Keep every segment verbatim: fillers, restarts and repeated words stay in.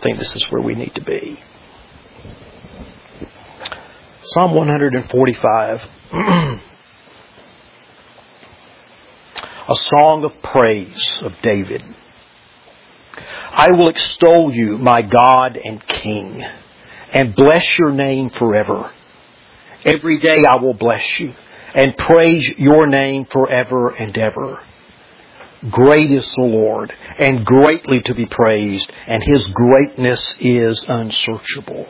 I think this is where we need to be. Psalm one forty-five. A song of praise of David. I will extol you, my God and King, and bless your name forever. Every day I will bless you and praise your name forever and ever. Great is the Lord, and greatly to be praised, and His greatness is unsearchable.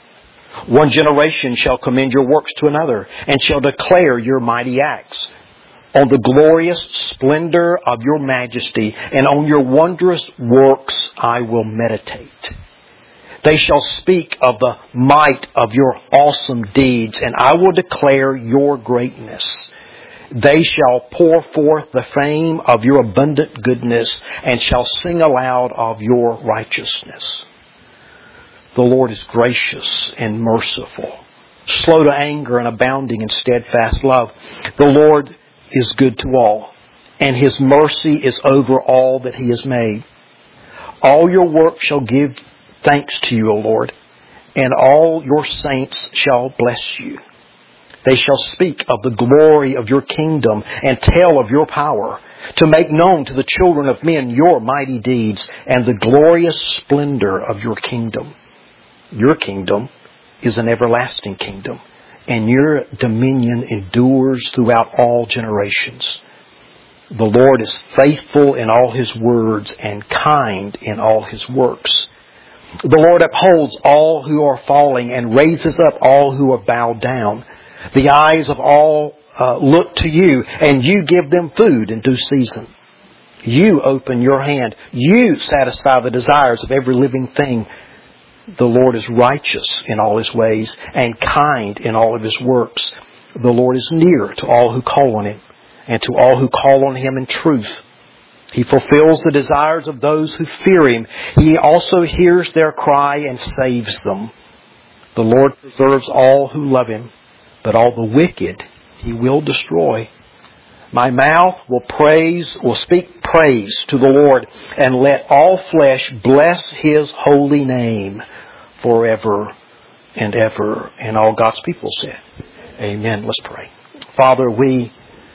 One generation shall commend your works to another, and shall declare your mighty acts. On the glorious splendor of your majesty, and on your wondrous works I will meditate. They shall speak of the might of your awesome deeds, and I will declare your greatness. They shall pour forth the fame of your abundant goodness, and shall sing aloud of your righteousness. The Lord is gracious and merciful, slow to anger and abounding in steadfast love. The Lord is good to all, and His mercy is over all that He has made. All your work shall give thanks to you, O Lord, and all your saints shall bless you. They shall speak of the glory of your kingdom and tell of your power, to make known to the children of men your mighty deeds and the glorious splendor of your kingdom. Your kingdom is an everlasting kingdom, and your dominion endures throughout all generations. The Lord is faithful in all His words and kind in all His works. The Lord upholds all who are falling and raises up all who are bowed down. The eyes of all uh, look to you, and you give them food in due season. You open your hand. You satisfy the desires of every living thing. The Lord is righteous in all His ways and kind in all of His works. The Lord is near to all who call on Him, and to all who call on Him in truth. He fulfills the desires of those who fear Him. He also hears their cry and saves them. The Lord preserves all who love Him, but all the wicked He will destroy. My mouth will praise, will speak praise to the Lord, and let all flesh bless His holy name forever and ever. And all God's people said, amen. Let's pray. Father, we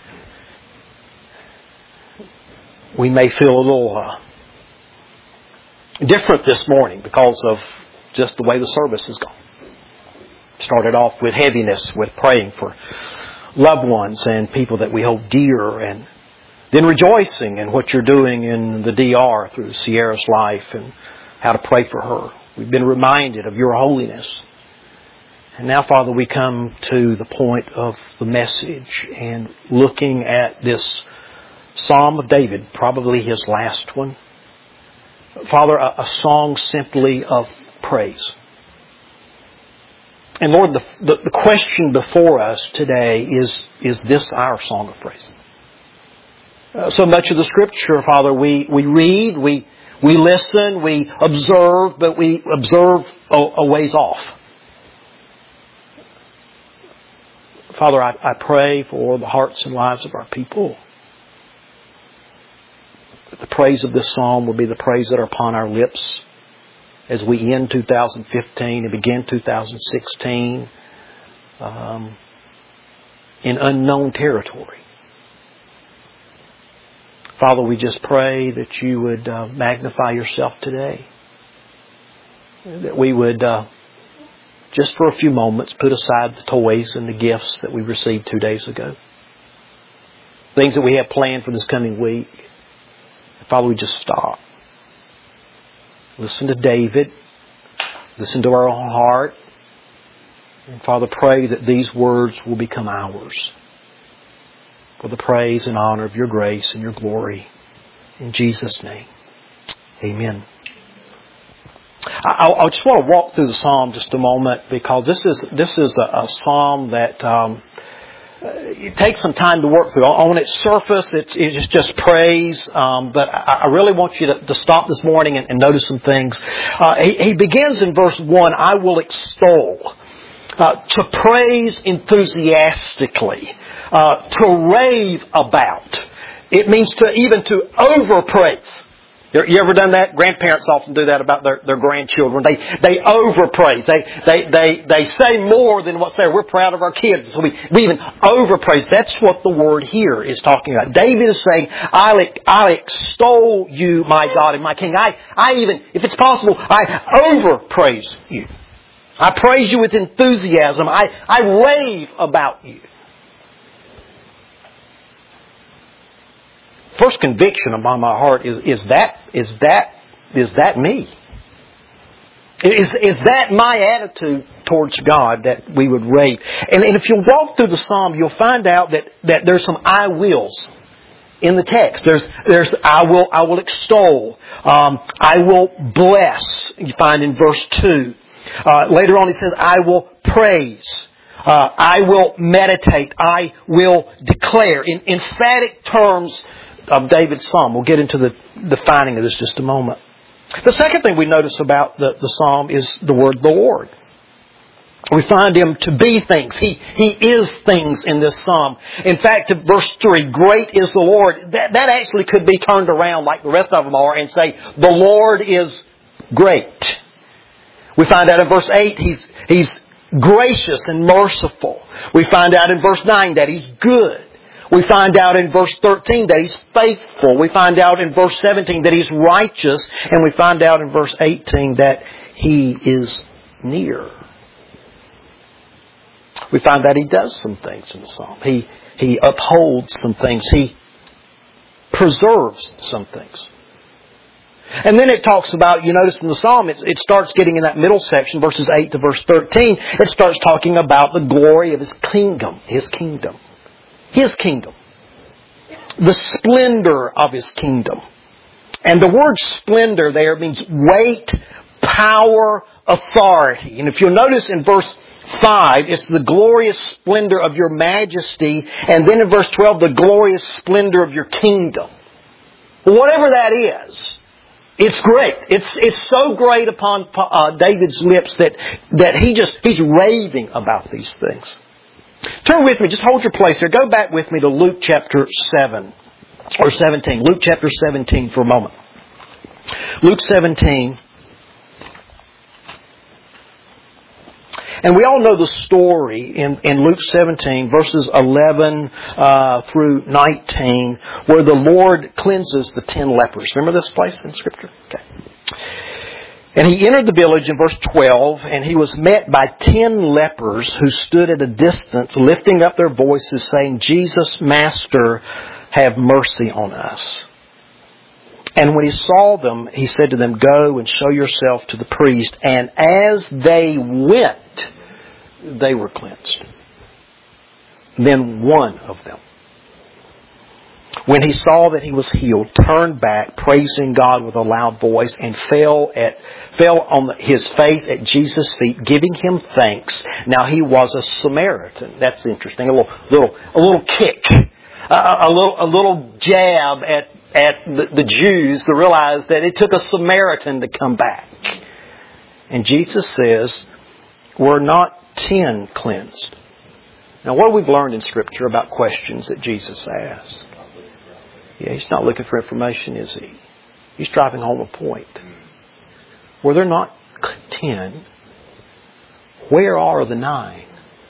we may feel a little uh, different this morning because of just the way the service has gone. Started off with heaviness, with praying for loved ones and people that we hold dear, and then rejoicing in what you're doing in the D R through Sierra's life and how to pray for her. We've been reminded of your holiness. And now, Father, we come to the point of the message and looking at this Psalm of David, probably his last one. Father, a, a song simply of praise. And Lord, the, the, the question before us today is, is this our song of praise? Uh, so much of the Scripture, Father, we, we read, we, we listen, we observe, but we observe a, a ways off. Father, I, I pray for the hearts and lives of our people. That the praise of this psalm will be the praise that are upon our lips as we end two thousand fifteen and begin two thousand sixteen um, in unknown territory. Father, we just pray that you would uh, magnify yourself today. That we would, uh, just for a few moments, put aside the toys and the gifts that we received two days ago. Things that we have planned for this coming week. Father, we just stop. Listen to David. Listen to our own heart. And Father, pray that these words will become ours for the praise and honor of your grace and your glory. In Jesus' name, amen. I, I just want to walk through the psalm just a moment, because this is this is a, a psalm that um, it takes some time to work through. On its surface, it's, it's just praise, um, but I, I really want you to, to stop this morning and, and notice some things. Uh, he, he begins in verse one, I will extol, uh, to praise enthusiastically, uh, to rave about. It means to even to overpraise. You ever done that? Grandparents often do that about their, their grandchildren. They they overpraise. They they they they say more than what's there. We're proud of our kids, so we, we even overpraise. That's what the word here is talking about. David is saying, I'll, I'll extol you, my God and my King. I, I even, if it's possible, I overpraise you. I praise you with enthusiasm. I, I rave about you. First conviction upon my heart is, is that, is that, is that me? Is, is that my attitude towards God, that we would rave? And, and if you walk through the Psalm, you'll find out that, that there's some I wills in the text. There's, there's I will, I will extol. Um, I will bless. You find in verse two. Uh, later on he says, I will praise. Uh, I will meditate. I will declare. In emphatic terms of David's Psalm. We'll get into the defining of this just a moment. The second thing we notice about the, the Psalm is the word the Lord. We find Him to be things. He, He is things in this Psalm. In fact, verse three, great is the Lord. That, that actually could be turned around like the rest of them are and say, the Lord is great. We find out in verse eight, He's, He's gracious and merciful. We find out in verse nine that He's good. We find out in verse thirteen that He's faithful. We find out in verse seventeen that He's righteous. And we find out in verse eighteen that He is near. We find that He does some things in the Psalm. He, he upholds some things. He preserves some things. And then it talks about, you notice in the Psalm, it, it starts getting in that middle section, verses eight to verse thirteen, it starts talking about the glory of His kingdom. His kingdom. His kingdom. The splendor of His kingdom. And the word splendor there means weight, power, authority. And if you'll notice in verse five, it's the glorious splendor of your majesty. And then in verse twelve, the glorious splendor of your kingdom. Whatever that is, it's great. It's it's so great upon uh, David's lips that, that he just he's raving about these things. Turn with me, just hold your place there. Go back with me to Luke chapter seven, or seventeen. Luke chapter seventeen for a moment. Luke seventeen. And we all know the story in, in Luke seventeen, verses eleven uh, through nineteen, where the Lord cleanses the ten lepers. Remember this place in Scripture? Okay. And He entered the village in verse twelve, and He was met by ten lepers who stood at a distance, lifting up their voices, saying, Jesus, Master, have mercy on us. And when He saw them, He said to them, go and show yourself to the priest. And as they went, they were cleansed. Then one of them, when he saw that he was healed, turned back, praising God with a loud voice, and fell at fell on his face at Jesus' feet, giving Him thanks. Now he was a Samaritan. That's interesting. A little, little, a little kick, a, a little, a little jab at at the, the Jews to realize that it took a Samaritan to come back. And Jesus says, "We're not ten cleansed." Now, what we've learned in Scripture about questions that Jesus asks. Yeah, He's not looking for information, is He? He's driving home a point. Were there not ten? Where are the nine?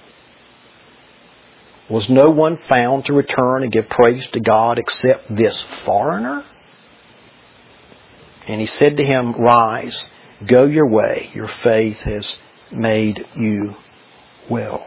Was no one found to return and give praise to God except this foreigner? And He said to him, rise, go your way. Your faith has made you well.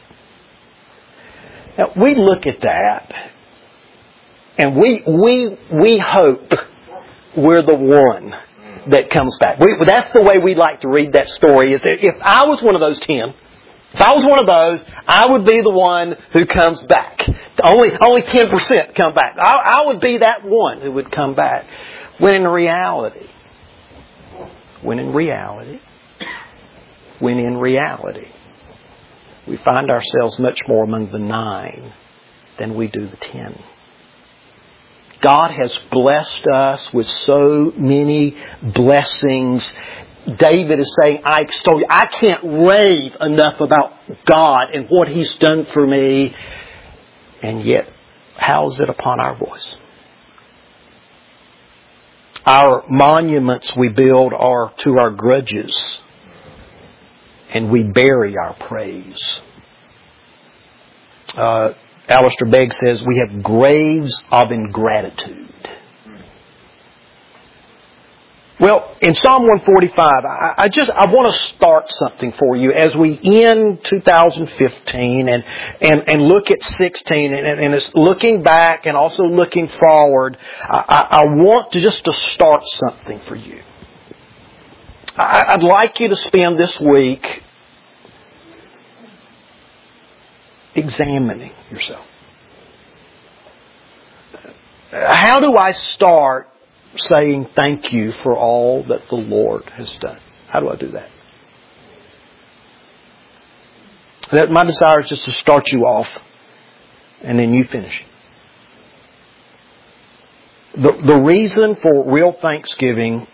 Now, we look at that and we we we hope we're the one that comes back. We, that's the way we like to read that story. Is that if I was one of those ten, if I was one of those, I would be the one who comes back. Only only ten percent come back. I, I would be that one who would come back. When in reality, when in reality, when in reality, we find ourselves much more among the nine than we do the ten. God has blessed us with so many blessings. David is saying, I extol you. I can't rave enough about God and what He's done for me. And yet, how is it upon our voice? Our monuments we build are to our grudges, and we bury our praise. Uh, Alistair Begg says we have graves of ingratitude. Well, in Psalm one forty-five, I, I just I want to start something for you as we end two thousand fifteen and and, and look at sixteen, and, and it's looking back and also looking forward. I, I, I want to just to start something for you. I, I'd like you to spend this week examining yourself. How do I start saying thank you for all that the Lord has done? How do I do that? That my desire is just to start you off and then you finish. The, the reason for real thanksgiving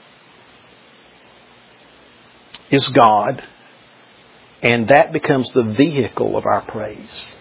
is God, and that becomes the vehicle of our praise.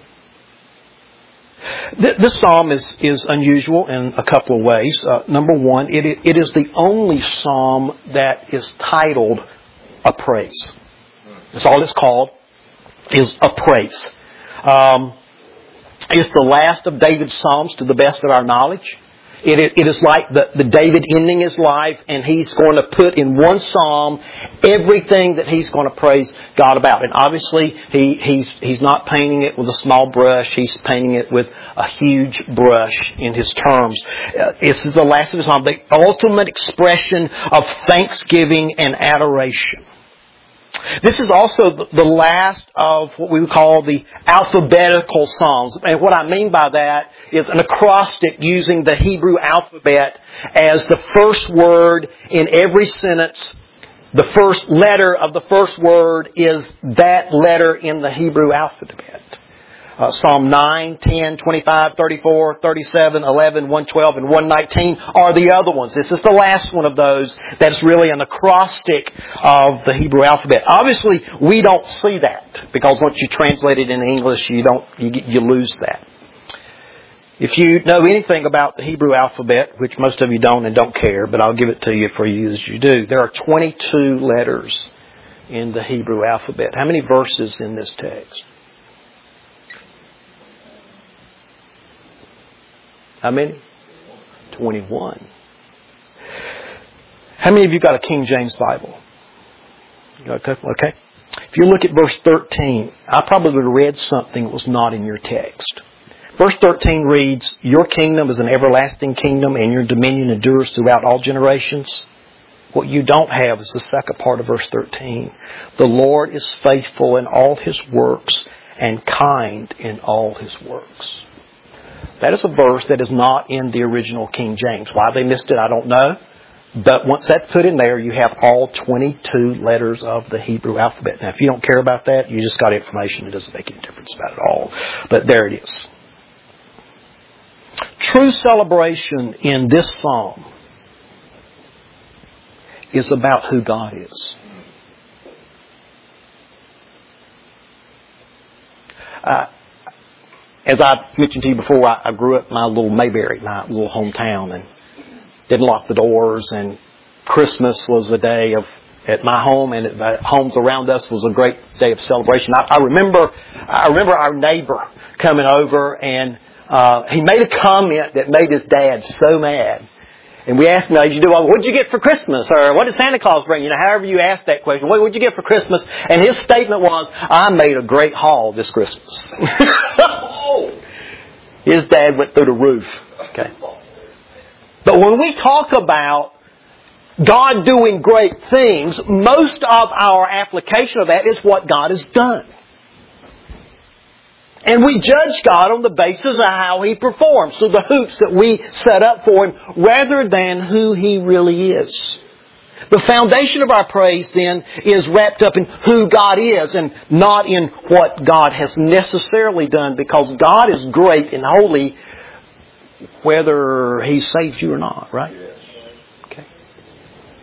This psalm is, is unusual in a couple of ways. Uh, number one, it, it is the only psalm that is titled a praise. That's all it's called, is a praise. Um, it's the last of David's psalms to the best of our knowledge. It, it is like the, the David ending his life, and he's going to put in one psalm everything that he's going to praise God about. And obviously, he, he's he's not painting it with a small brush. He's painting it with a huge brush in his terms. Uh, this is the last of his psalm, the ultimate expression of thanksgiving and adoration. This is also the last of what we would call the alphabetical psalms. And what I mean by that is an acrostic using the Hebrew alphabet as the first word in every sentence. The first letter of the first word is that letter in the Hebrew alphabet. Uh, Psalm nine, ten, twenty-five, thirty-four, thirty-seven, eleven, one twelve, and one nineteen are the other ones. This is the last one of those that's really an acrostic of the Hebrew alphabet. Obviously, we don't see that because once you translate it in English, you don't you, you lose that. If you know anything about the Hebrew alphabet, which most of you don't and don't care, but I'll give it to you for you as you do, there are twenty-two letters in the Hebrew alphabet. How many verses in this text? How many? twenty-one. How many of you got a King James Bible? You got a couple? Okay. If you look at verse thirteen, I probably would have read something that was not in your text. Verse thirteen reads, "Your kingdom is an everlasting kingdom, and your dominion endures throughout all generations." What you don't have is the second part of verse thirteen. "The Lord is faithful in all His works and kind in all His works." That is a verse that is not in the original King James. Why they missed it, I don't know. But once that's put in there, you have all twenty-two letters of the Hebrew alphabet. Now, if you don't care about that, you just got information that doesn't make any difference about it all. But there it is. True celebration in this psalm is about who God is. Uh, As I mentioned to you before, I, I grew up in my little Mayberry, my little hometown, and didn't lock the doors. And Christmas was a day of, at my home and at the homes around us, was a great day of celebration. I, I remember, I remember our neighbor coming over, and uh, he made a comment that made his dad so mad. And we asked him, "Did you do? What did you get for Christmas? Or what did Santa Claus bring?" You know, however you asked that question. What did you get for Christmas? And his statement was, "I made a great haul this Christmas." His dad went through the roof. Okay. But when we talk about God doing great things, most of our application of that is what God has done. And we judge God on the basis of how He performs, so the hoops that we set up for Him, rather than who He really is. The foundation of our praise, then, is wrapped up in who God is and not in what God has necessarily done, because God is great and holy whether He saves you or not, right? Okay.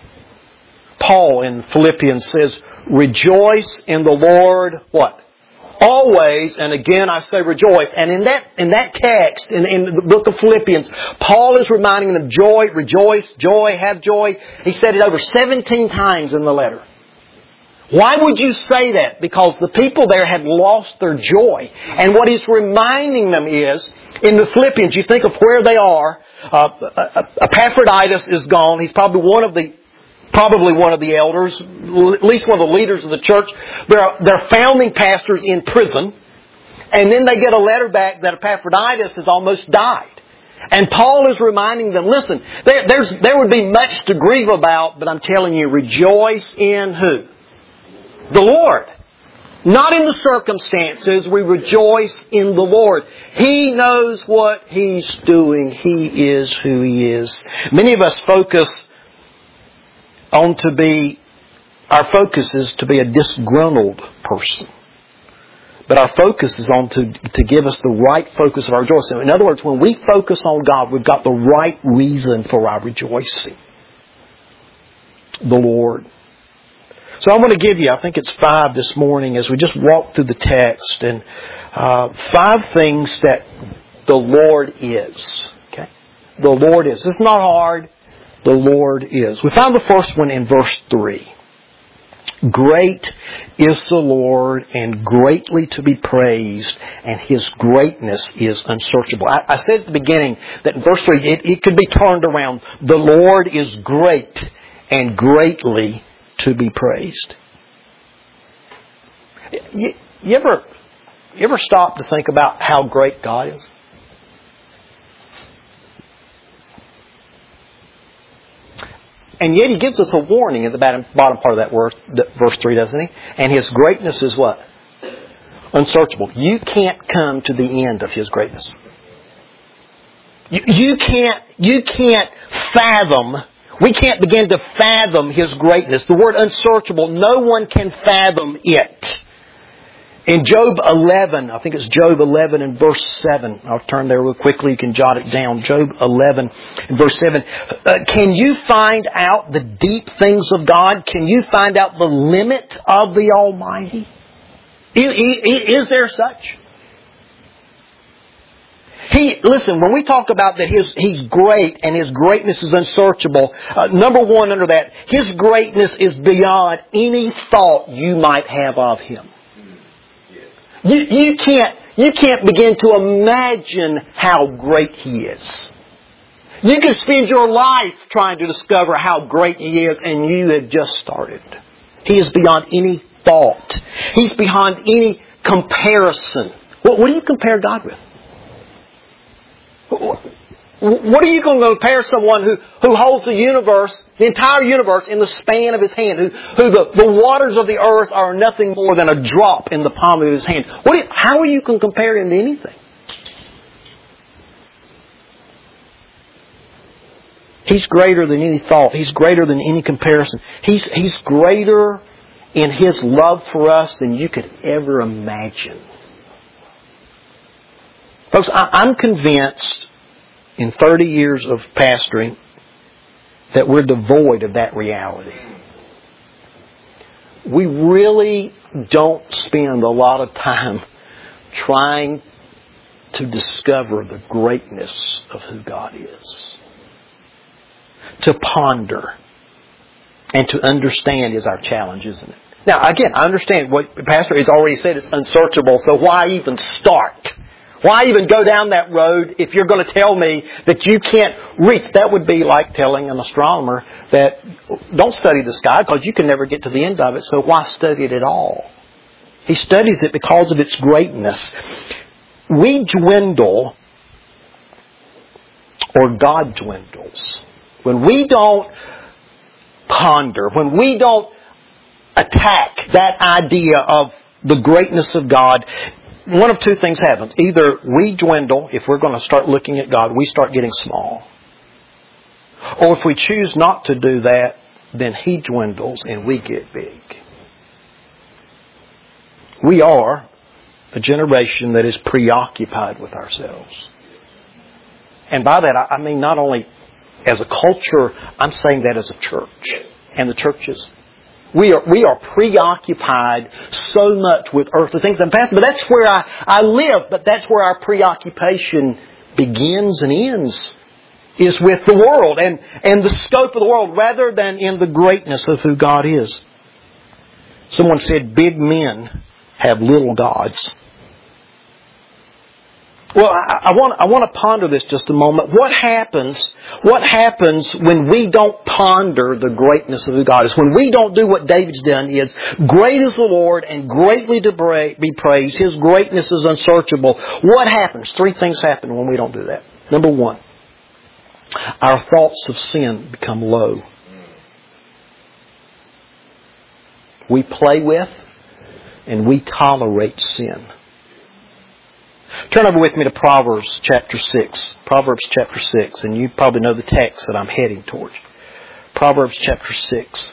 Paul in Philippians says, "Rejoice in the Lord," what? always, and again I say rejoice. And in that in that text, in, in the book of Philippians, Paul is reminding them, joy, rejoice, joy, have joy. He said it over seventeen times in the letter. Why would you say that? Because the people there had lost their joy. And what he's reminding them is, in the Philippians, you think of where they are, uh, Epaphroditus is gone. He's probably one of the Probably one of the elders, at least one of the leaders of the church. They're, they're founding pastors in prison. And then they get a letter back that Epaphroditus has almost died. And Paul is reminding them, listen, there, there's, there would be much to grieve about, but I'm telling you, rejoice in who? The Lord. Not in the circumstances. We rejoice in the Lord. He knows what He's doing. He is who He is. Many of us focus on to be, our focus is to be a disgruntled person. But our focus is on to, to give us the right focus of our joy. So in other words, when we focus on God, we've got the right reason for our rejoicing. The Lord. So I'm going to give you, I think it's five this morning as we just walk through the text. And uh, five things that the Lord is. Okay? The Lord is. It's not hard. The Lord is. We found the first one in verse three. Great is the Lord and greatly to be praised, and His greatness is unsearchable. I, I said at the beginning that in verse three it, it could be turned around. The Lord is great and greatly to be praised. You, you ever you ever stop to think about how great God is? And yet He gives us a warning at the bottom part of that verse, verse three, doesn't He? And His greatness is what? Unsearchable. You can't come to the end of His greatness. You, you can't, you can't fathom, we can't begin to fathom His greatness. The word unsearchable, no one can fathom it. In Job eleven, I think it's Job eleven and verse seven. I'll turn there real quickly. You can jot it down. Job eleven and verse seven. Uh, can you find out the deep things of God? Can you find out the limit of the Almighty? Is, is, is there such? He, listen, when we talk about that his, He's great and His greatness is unsearchable, uh, number one under that, His greatness is beyond any thought you might have of Him. You, you can't, you can't begin to imagine how great He is. You can spend your life trying to discover how great He is, and you have just started. He is beyond any thought. He's beyond any comparison. What, what do you compare God with? What are you going to compare someone who, who holds the universe, the entire universe, in the span of His hand, who, who the, the waters of the earth are nothing more than a drop in the palm of His hand? What do you, how are you going to compare Him to anything? He's greater than any thought. He's greater than any comparison. He's, he's greater in His love for us than you could ever imagine. Folks, I, I'm convinced in thirty years of pastoring that we're devoid of that reality. We really don't spend a lot of time trying to discover the greatness of who God is. To ponder and to understand is our challenge, isn't it? Now, again, I understand what the pastor has already said, it's unsearchable, so why even start? Why even go down that road if you're going to tell me that you can't reach? That would be like telling an astronomer that don't study the sky because you can never get to the end of it, so why study it at all? He studies it because of its greatness. We dwindle, or God dwindles. When we don't ponder, when we don't attack that idea of the greatness of God, one of two things happens. Either we dwindle, if we're going to start looking at God, we start getting small. Or if we choose not to do that, then He dwindles and we get big. We are a generation that is preoccupied with ourselves. And by that, I mean not only as a culture, I'm saying that as a church. And the churches. We are, we are preoccupied so much with earthly things. And Pastor, but that's where I, I live, but that's where our preoccupation begins and ends, is with the world and, and the scope of the world rather than in the greatness of who God is. Someone said big men have little gods. Well, I, I want I want to ponder this just a moment. What happens? What happens when we don't ponder the greatness of who God is? When we don't do what David's done is, great is the Lord and greatly to be praised. His greatness is unsearchable. What happens? Three things happen when we don't do that. Number one, our thoughts of sin become low. We play with and we tolerate sin. Turn over with me to Proverbs chapter six. Proverbs chapter six. And you probably know the text that I'm heading towards. Proverbs chapter six.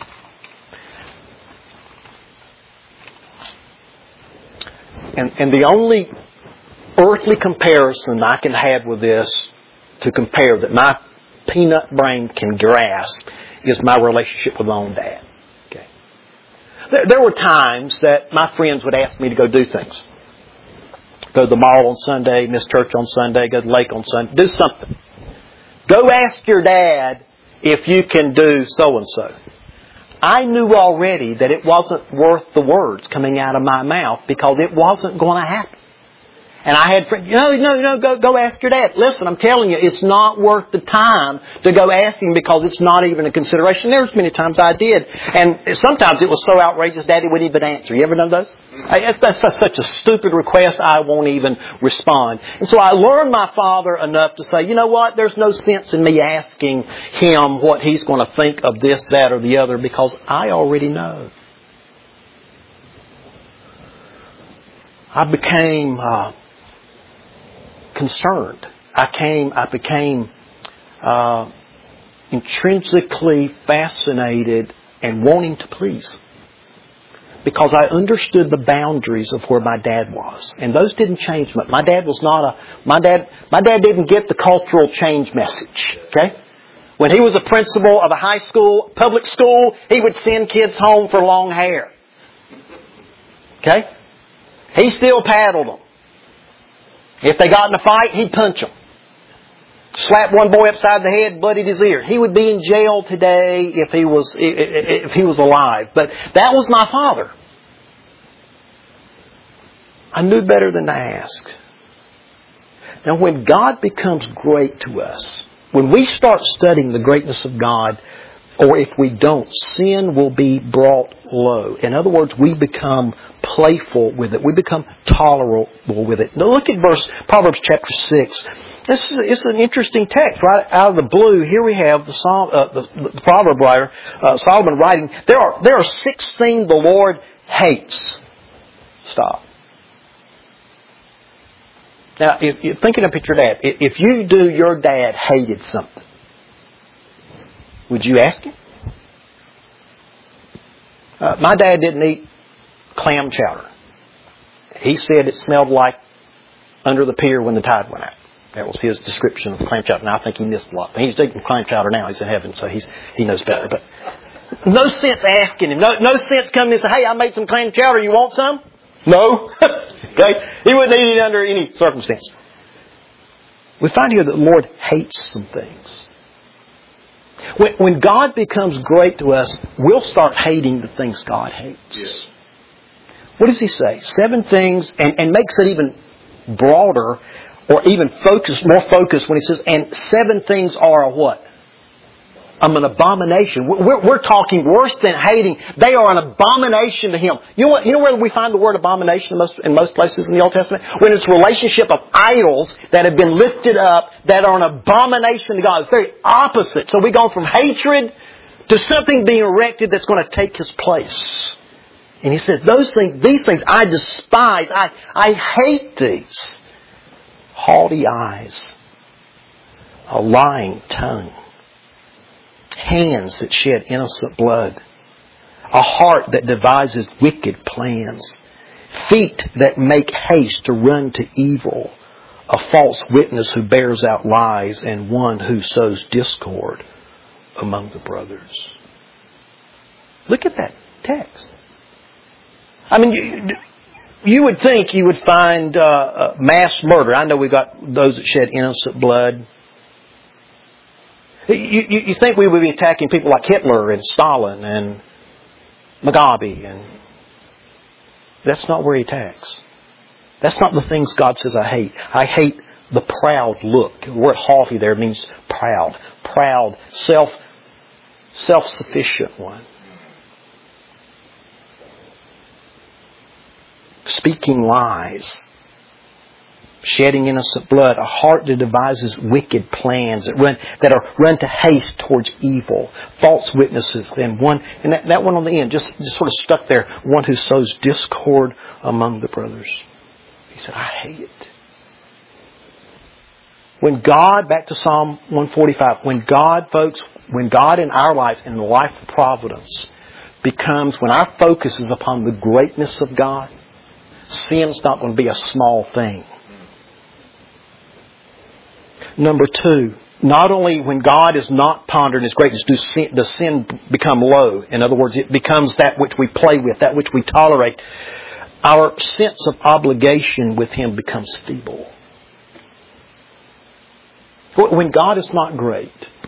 And, and the only earthly comparison I can have with this to compare that my peanut brain can grasp is my relationship with my own dad. Okay. There, there were times that my friends would ask me to go do things. Go to the mall on Sunday, miss church on Sunday, go to the lake on Sunday. Do something. Go ask your dad if you can do so-and-so. I knew already that it wasn't worth the words coming out of my mouth because it wasn't going to happen. And I had friends, no, no, no, go, go ask your dad. Listen, I'm telling you, it's not worth the time to go ask him because it's not even a consideration. There was many times I did. And sometimes it was so outrageous, Daddy wouldn't even answer. You ever know those? That's, that's such a stupid request, I won't even respond. And so I learned my father enough to say, you know what, there's no sense in me asking him what he's going to think of this, that, or the other because I already know. I became... Uh, concerned. I came, I became uh, intrinsically fascinated and wanting to please. Because I understood the boundaries of where my dad was. And those didn't change much. My dad was not a, my dad, my dad didn't get the cultural change message. Okay? When he was a principal of a high school, public school, he would send kids home for long hair. Okay? He still paddled them. If they got in a fight, he'd punch them. Slap one boy upside the head, bloodied his ear. He would be in jail today if he was if he was alive. But that was my father. I knew better than to ask. Now, when God becomes great to us, when we start studying the greatness of God, or if we don't, sin will be brought low. In other words, we become playful with it. We become tolerable with it. Now look at verse Proverbs chapter six. This is it's an interesting text right out of the blue. Here we have the, Psalm, uh, the, the proverb writer uh, Solomon writing. There are there are six things the Lord hates. Stop. Now, if you're thinking of your dad, if you do your dad hated something, would you ask him? Uh, my dad didn't eat clam chowder. He said it smelled like under the pier when the tide went out. That was his description of clam chowder. Now I think he missed a lot. He's eating clam chowder now. He's in heaven, so he's he knows better. But no sense asking him. No, no sense coming and saying, "Hey, I made some clam chowder. You want some?" No. Okay. He wouldn't eat it under any circumstance. We find here that the Lord hates some things. When, when God becomes great to us, we'll start hating the things God hates. Yes. What does He say? Seven things, and, and makes it even broader, or even focused, more focused when He says, and seven things are a what? I'm an abomination. We're, we're talking worse than hating. They are an abomination to Him. You know what? You know where we find the word abomination in most, in most places in the Old Testament? When it's a relationship of idols that have been lifted up that are an abomination to God. It's very opposite. So we've gone from hatred to something being erected that's going to take His place. And He said, those things, these things I despise. I, I hate these. Haughty eyes. A lying tongue. Hands that shed innocent blood. A heart that devises wicked plans. Feet that make haste to run to evil. A false witness who bears out lies, and one who sows discord among the brothers. Look at that text. I mean, you, you would think you would find uh, mass murder. I know we got those that shed innocent blood. You, you, you think we would be attacking people like Hitler and Stalin and Mugabe, and that's not where He attacks. That's not the things God says I hate. I hate the proud look. The word haughty there means proud. Proud, self, self-sufficient one. Speaking lies. Shedding innocent blood. A heart that devises wicked plans that run that are run to haste towards evil. False witnesses. And one and that, that one on the end just, just sort of stuck there. One who sows discord among the brothers. He said, I hate it. When God, back to Psalm one forty-five, when God, folks, when God in our lives, in the life of providence, becomes, when our focus is upon the greatness of God, sin's not going to be a small thing. Number two, not only when God is not pondering His greatness does sin, does sin become low. In other words, it becomes that which we play with, that which we tolerate. Our sense of obligation with Him becomes feeble. When God is not great,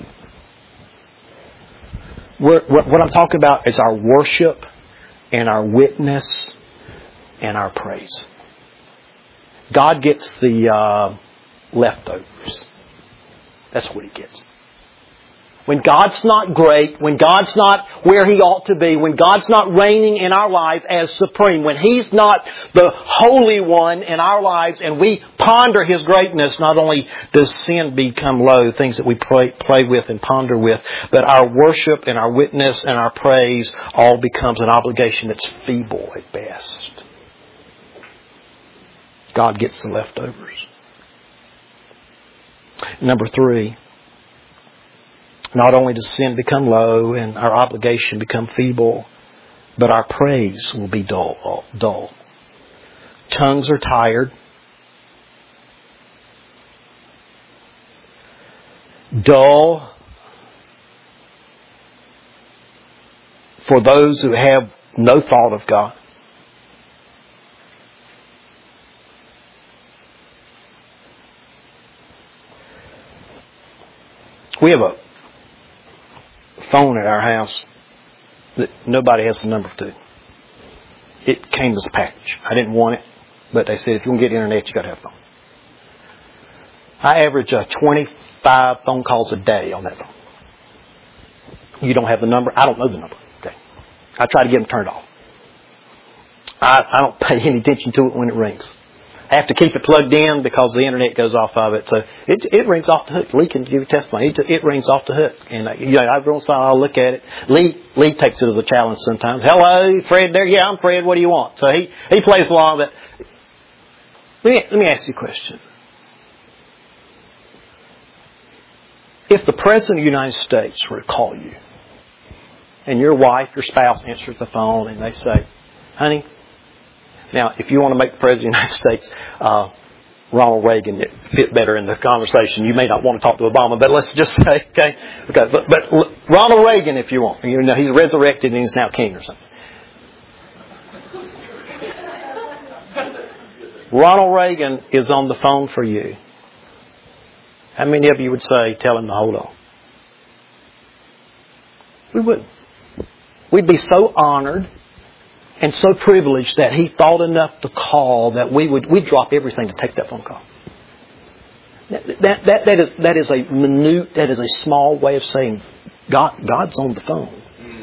we're, what I'm talking about is our worship and our witness and our praise. God gets the uh, leftovers. That's what He gets. When God's not great, when God's not where He ought to be, when God's not reigning in our life as supreme, when He's not the Holy One in our lives and we ponder His greatness, not only does sin become low, things that we play, play with and ponder with, but our worship and our witness and our praise all becomes an obligation that's feeble at best. God gets the leftovers. Number three, not only does sin become low and our obligation become feeble, but our praise will be dull. dull. Tongues are tired. Dull for those who have no thought of God. We have a phone at our house that nobody has the number to. It came as a package. I didn't want it, but they said if you want to get internet, you got to have a phone. I average uh, twenty-five phone calls a day on that phone. You don't have the number? I don't know the number. Okay, I try to get them turned off. I, I don't pay any attention to it when it rings. I have to keep it plugged in because the internet goes off of it. So it it rings off the hook. Lee can give you testimony. It, it rings off the hook. And uh, you know, every once in a while I'll look at it. Lee Lee takes it as a challenge sometimes. Hello, Fred there? Yeah, I'm Fred. What do you want? So he, he plays along. But let me, let me ask you a question. If the President of the United States were to call you and your wife, your spouse answers the phone and they say, honey, now, if you want to make the President of the United States uh, Ronald Reagan fit better in the conversation, you may not want to talk to Obama, but let's just say, okay, okay, but, but Ronald Reagan, if you want, you know, he's resurrected and he's now king or something. Ronald Reagan is on the phone for you. How many of you would say, tell him to hold on? We wouldn't. We'd be so honored and so privileged that he thought enough to call that we would we'd drop everything to take that phone call. That that that, that is that is a minute, that is a small way of saying God God's on the phone.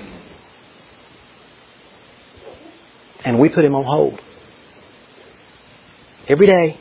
And we put Him on hold. Every day.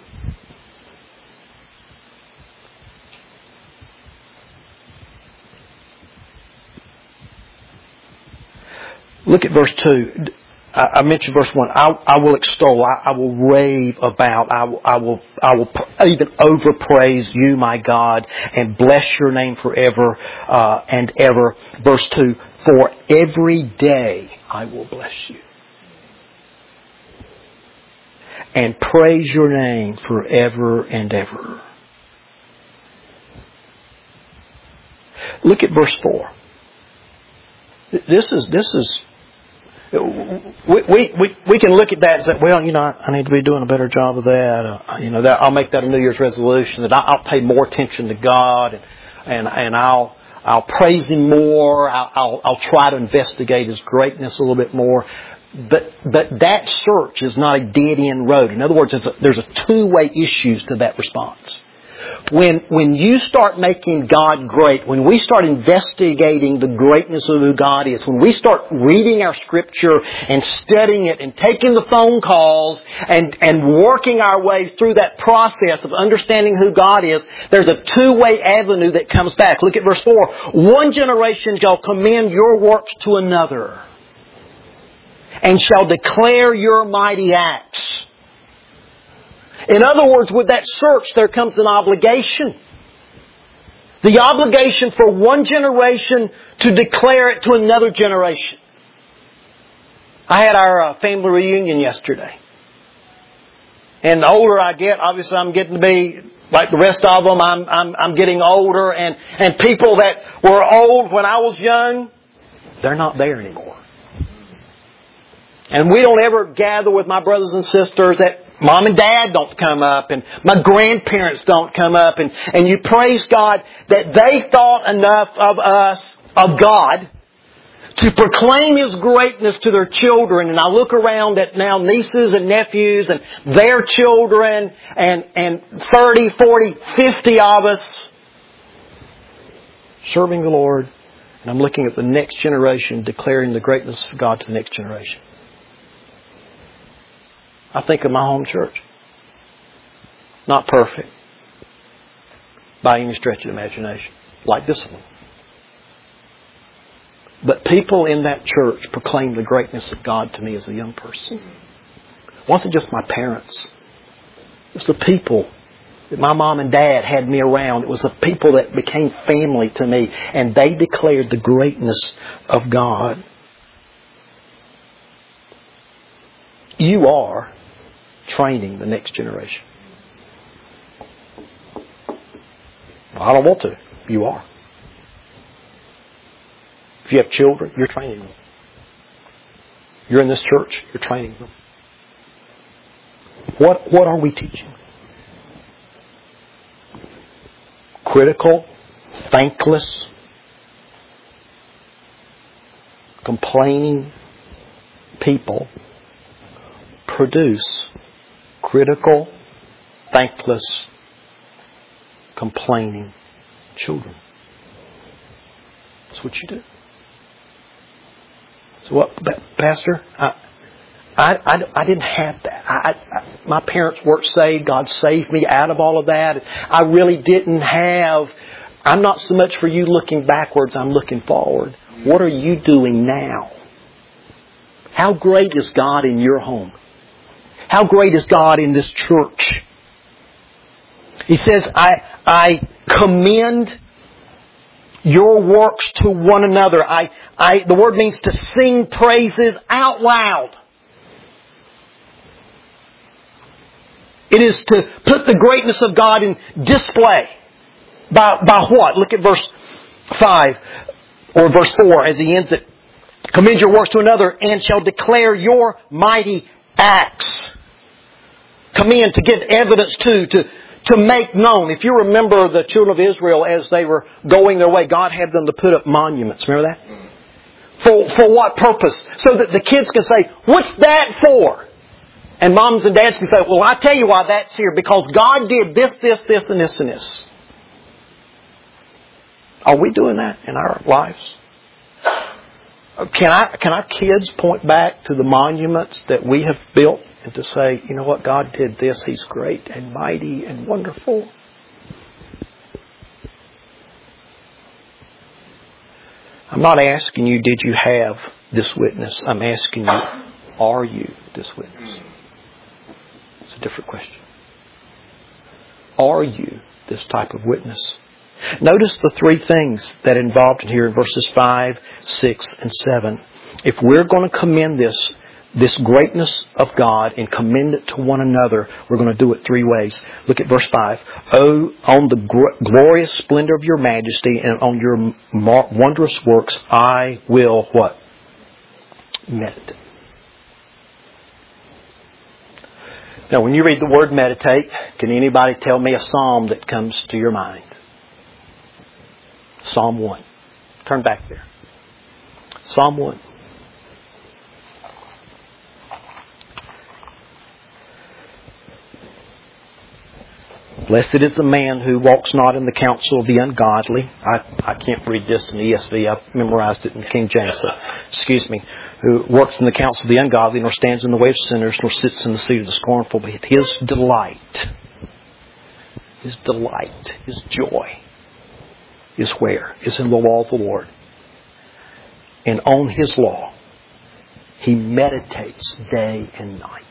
Look at verse two. I mentioned verse one. I, I will extol. I, I will rave about. I will. I will. I will even overpraise you, my God, and bless your name forever uh, and ever. Verse two. For every day I will bless you and praise your name forever and ever. Look at verse four. This is this is. We, we, we, we can look at that and say, well, you know, I, I need to be doing a better job of that. Uh, you know, that I'll make that a New Year's resolution, that I, I'll pay more attention to God, and, and, and I'll, I'll praise Him more. I'll, I'll, I'll try to investigate His greatness a little bit more. But, but that search is not a dead-end road. In other words, there's a, there's a two-way issue to that response. When, when you start making God great, when we start investigating the greatness of who God is, when we start reading our Scripture and studying it and taking the phone calls and, and working our way through that process of understanding who God is, there's a two-way avenue that comes back. Look at verse four. One generation shall commend your works to another, and shall declare your mighty acts. In other words, with that search, there comes an obligation. The obligation for one generation to declare it to another generation. I had our uh, family reunion yesterday. And the older I get, obviously I'm getting to be like the rest of them. I'm, I'm, I'm getting older. And, and people that were old when I was young, they're not there anymore. And we don't ever gather with my brothers and sisters that Mom and Dad don't come up, and my grandparents don't come up, and, and you praise God that they thought enough of us, of God, to proclaim His greatness to their children. And I look around at now nieces and nephews and their children, and, and thirty, forty, fifty of us serving the Lord. And I'm looking at the next generation declaring the greatness of God to the next generation. I think of my home church. Not perfect by any stretch of imagination, like this one. But people in that church proclaimed the greatness of God to me as a young person. It wasn't just my parents. It was the people that my mom and dad had me around. It was the people that became family to me, and they declared the greatness of God. You are training the next generation. Well, I don't want to. You are. If you have children, you're training them. You're in this church, you're training them. What, what are we teaching? Critical, thankless, complaining people produce critical, thankless, complaining children. That's what you do. So what, Pastor? I, I, I, I didn't have that. I, I, my parents weren't saved. God saved me out of all of that. I really didn't have. I'm not so much for you looking backwards. I'm looking forward. What are you doing now? How great is God in your home? How great is God in this church? He says, I, I commend your works to one another. I, I, the word means to sing praises out loud. It is to put the greatness of God in display. By, by what? Look at verse five or verse four as he ends it. Commend your works to another and shall declare your mighty acts. Commend, to give evidence to, to, to make known. If you remember the children of Israel as they were going their way, God had them to put up monuments. Remember that? For, for what purpose? So that the kids can say, what's that for? And moms and dads can say, well, I tell you why that's here. Because God did this, this, this, and this, and this. Are we doing that in our lives? Can I, can our kids point back to the monuments that we have built and to say, you know what, God did this. He's great and mighty and wonderful. I'm not asking you, did you have this witness? I'm asking you, are you this witness? It's a different question. Are you this type of witness? Notice the three things that are involved in here in verses five, six, and seven. If we're going to commend this, this greatness of God and commend it to one another, we're going to do it three ways. Look at verse five. Oh, on the gr- glorious splendor of your majesty and on your mar- wondrous works, I will what? Meditate. Now, when you read the word meditate, can anybody tell me a psalm that comes to your mind? Psalm one. Turn back there. Psalm one. Blessed is the man who walks not in the counsel of the ungodly. I, I can't read this in the E S V. I've memorized it in King James. So, excuse me. Who works in the counsel of the ungodly, nor stands in the way of sinners, nor sits in the seat of the scornful. But his delight, his delight, his joy is where? Is in the law of the Lord. And on His law, he meditates day and night.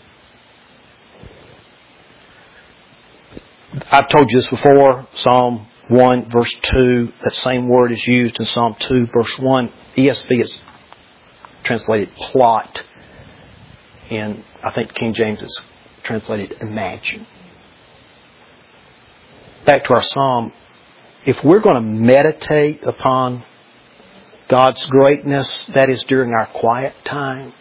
I've told you this before. Psalm one verse two, that same word is used in Psalm two verse one. E S V is translated plot. And I think King James is translated imagine. Back to our psalm. If we're going to meditate upon God's greatness, that is during our quiet time.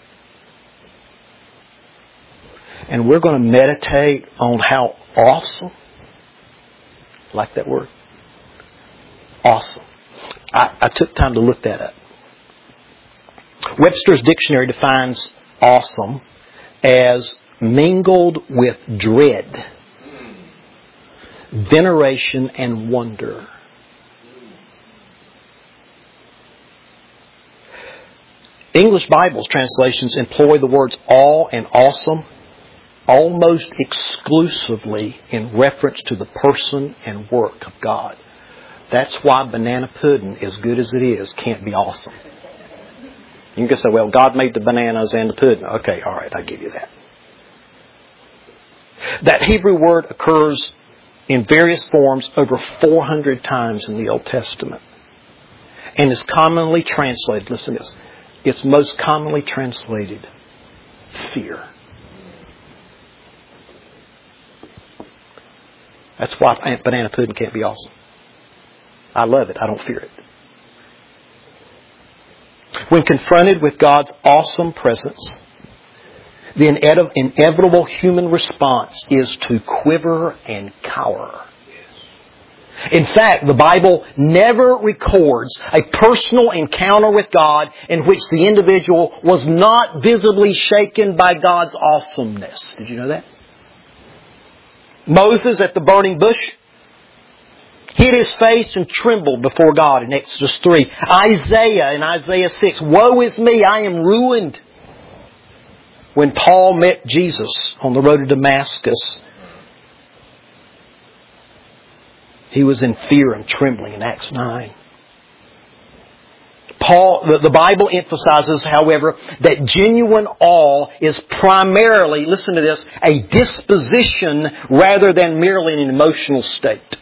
And we're going to meditate on how awesome. Like that word? Awesome. I, I took time to look that up. Webster's dictionary defines awesome as mingled with dread, veneration, and wonder. English Bible's translations employ the words awe and awesome almost exclusively in reference to the person and work of God. That's why banana pudding, as good as it is, can't be awesome. You can say, well, God made the bananas and the pudding. Okay, all right, I give you that. That Hebrew word occurs in various forms over four hundred times in the Old Testament. And is commonly translated, listen to this, it's most commonly translated fear. That's why banana pudding can't be awesome. I love it. I don't fear it. When confronted with God's awesome presence, the inevitable human response is to quiver and cower. In fact, the Bible never records a personal encounter with God in which the individual was not visibly shaken by God's awesomeness. Did you know that? Moses at the burning bush hid his face and trembled before God in Exodus three. Isaiah in Isaiah six, woe is me, I am ruined. When Paul met Jesus on the road to Damascus, he was in fear and trembling in Acts nine. Paul, the, the Bible emphasizes, however, that genuine awe is primarily, listen to this, a disposition rather than merely an emotional state.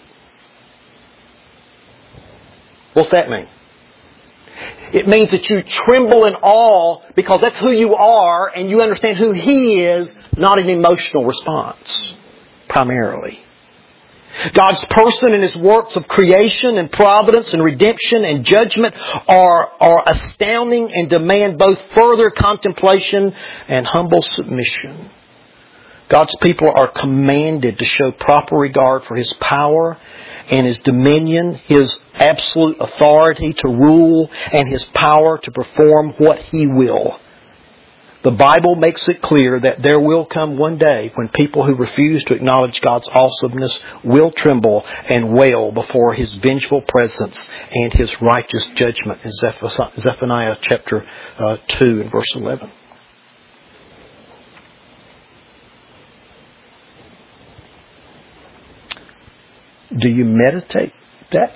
What's that mean? It means that you tremble in awe because that's who you are and you understand who He is, not an emotional response, primarily. God's person and His works of creation and providence and redemption and judgment are, are astounding and demand both further contemplation and humble submission. God's people are commanded to show proper regard for His power and His dominion, His absolute authority to rule, and His power to perform what He will. The Bible makes it clear that there will come one day when people who refuse to acknowledge God's awesomeness will tremble and wail before His vengeful presence and His righteous judgment in Zephaniah chapter uh, two and verse eleven. Do you meditate that?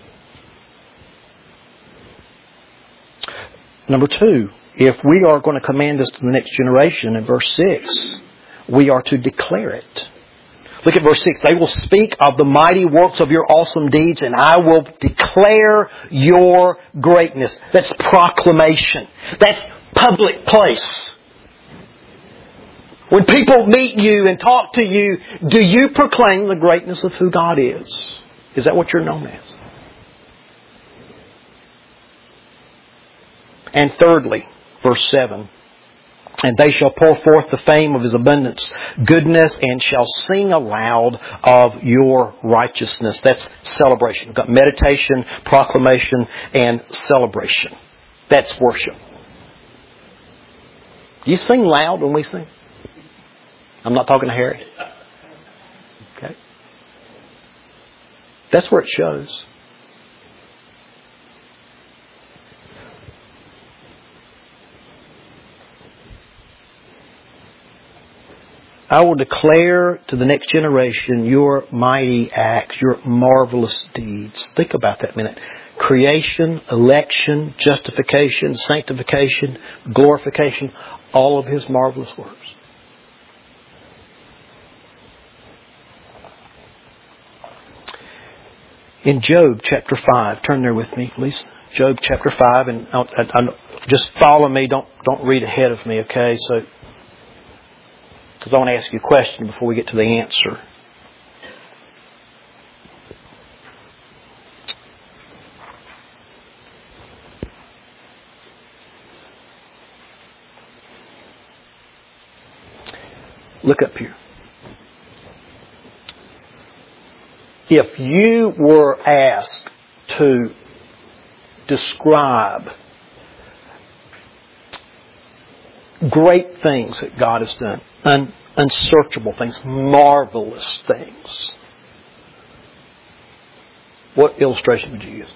Number two, if we are going to command this to the next generation, in verse six, we are to declare it. Look at verse six. They will speak of the mighty works of your awesome deeds, and I will declare your greatness. That's proclamation. That's public place. When people meet you and talk to you, do you proclaim the greatness of who God is? Is that what you're known as? And thirdly, verse seven, And they shall pour forth the fame of His abundance, goodness, and shall sing aloud of your righteousness. That's celebration. We've got meditation, proclamation, and celebration. That's worship. Do you sing loud when we sing? I'm not talking to Harry. Okay. That's where it shows. I will declare to the next generation your mighty acts, your marvelous deeds. Think about that a minute. Creation, election, justification, sanctification, glorification, all of His marvelous works. In Job chapter five, turn there with me, please. Job chapter five, and I'll, I'll, just follow me. Don't don't read ahead of me, okay? So. Because I want to ask you a question before we get to the answer. Look up here. If you were asked to describe great things that God has done, un- unsearchable things, marvelous things, what illustration would you use?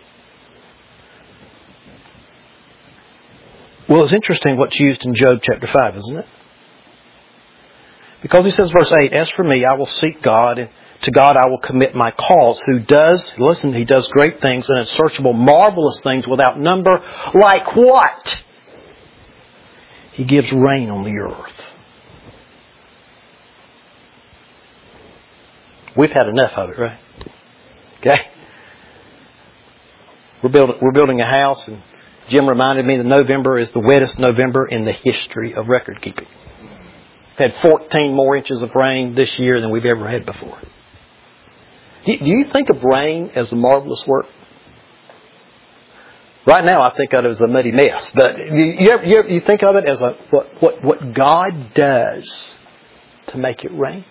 Well, it's interesting what's used in Job chapter five, isn't it? Because he says, verse eight, as for me, I will seek God, and to God I will commit my cause, who does, listen, He does great things and unsearchable, marvelous things without number, like what? He gives rain on the earth. We've had enough of it, right? Okay? We're building, we're building a house, and Jim reminded me that November is the wettest November in the history of record keeping. We've had fourteen more inches of rain this year than we've ever had before. Do you think of rain as a marvelous work? Right now, I think of it as a muddy mess. But you, you, ever, you, ever, you think of it as a what, what, what God does to make it rain?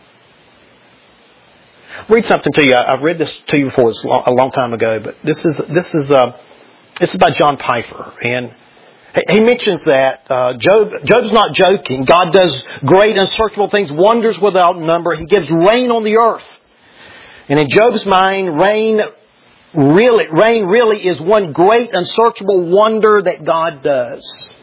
I'll read something to you. I've read this to you before. It's a long time ago, but this is this is uh, this is by John Piper, and he mentions that uh, Job Job's not joking. God does great, unsearchable things, wonders without number. He gives rain on the earth, and in Job's mind, rain. Really, rain really is one great unsearchable wonder that God does.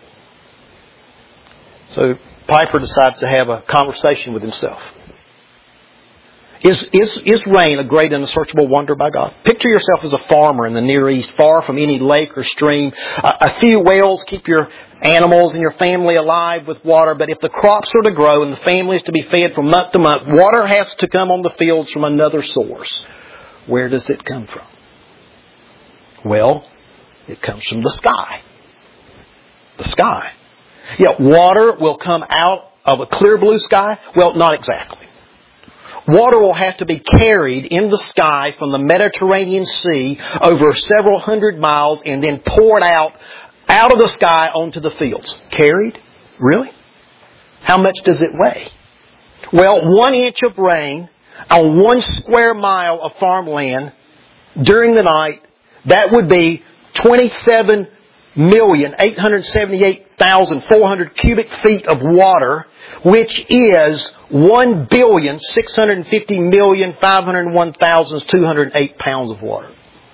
So Piper decides to have a conversation with himself. Is, is, is rain a great and unsearchable wonder by God? Picture yourself as a farmer in the Near East, far from any lake or stream. A, a few wells keep your animals and your family alive with water, but if the crops are to grow and the family is to be fed from month to month, water has to come on the fields from another source. Where does it come from? Well, it comes from the sky. The sky. Yeah, water will come out of a clear blue sky? Well, not exactly. Water will have to be carried in the sky from the Mediterranean Sea over several hundred miles and then poured out, out of the sky onto the fields. Carried? Really? How much does it weigh? Well, one inch of rain on one square mile of farmland during the night, that would be twenty-seven million eight hundred seventy-eight thousand four hundred cubic feet of water, which is one billion six hundred fifty million five hundred one thousand two hundred eight pounds of water.